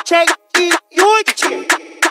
Chega e Yudi.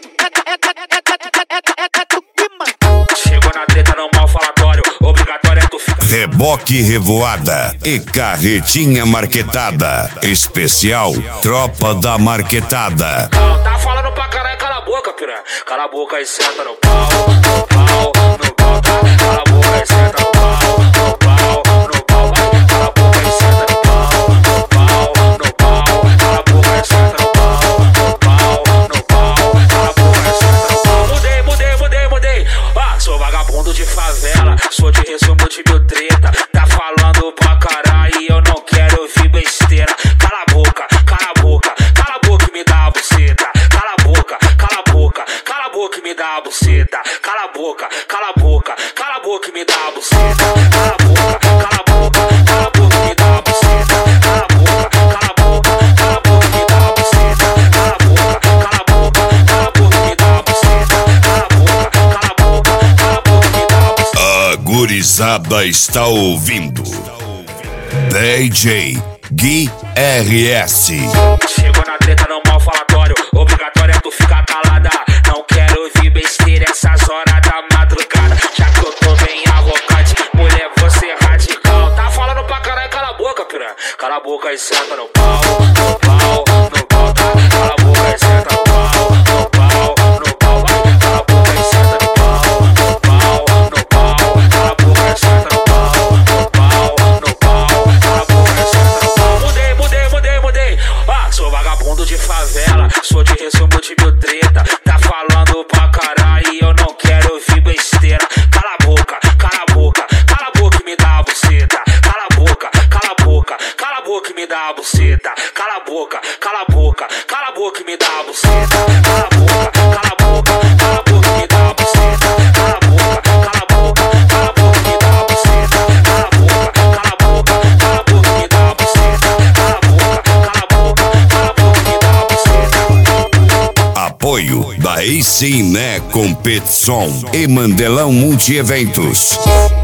Chegou na treta, não mal falatório. Obrigatório é tu ficar. Reboque Revoada e Carretinha Marquetada. Especial Tropa da Marquetada. Tá falando pra caralho, cala a boca, piranha. Cala a boca e senta no pau, no pau, no pau, tá? Cala a boca e senta no pau, no pau, no pau, vai. Cala a boca e senta no pau, no pau, no pau. Cala a boca e senta no pau, no pau, no pau. Cala a boca e senta no pau. Mudei. Ah, sou vagabundo de favela, sou de resumo de mil treta. Tá falando pra caralho e eu não quero ouvir besteira. Cala a boca e me dá a buceta. Cala a boca e me dá a buceta. Cala a boca e me dá a buceta. Cala a boca e me dá a buceta. Cala a boca e me dá a buceta. Cala a boca e me dá a buceta. Cala a boca e me dá a buceta. A gurizada está ouvindo DJ Gui RS. Chegou na treta, não mal falatório. Obrigatório é tu ficar calada. Não quero ouvir besteira essas horas da madrugada. Já que eu tô bem arrogante, mulher, você é radical. Tá falando pra caralho, cala a boca, piranha. Cala a boca e senta no pau, no pau, no pau, tá? Cala a boca e senta no pau, no pau, no pau, vai. Cala a boca e senta no pau, no pau, no pau. Cala a boca e senta no pau, no pau, no pau. Cala a boca e senta no pau. Mudei. Ah, sou vagabundo de favela, sou de resumo de mil treta. Tá falando pra caralho e eu não quero ouvir besteira. Cala a boca e me dá a buceta. Cala a boca e me dá a buceta. Cala a boca e me dá a buceta. Cala a boca e me dá a buceta. Cala a boca e me dá a buceta. Cala a boca e me dá a buceta. Cala a boca e me dá a buceta. Apoio da Ciné Competição e Mandelão Multieventos.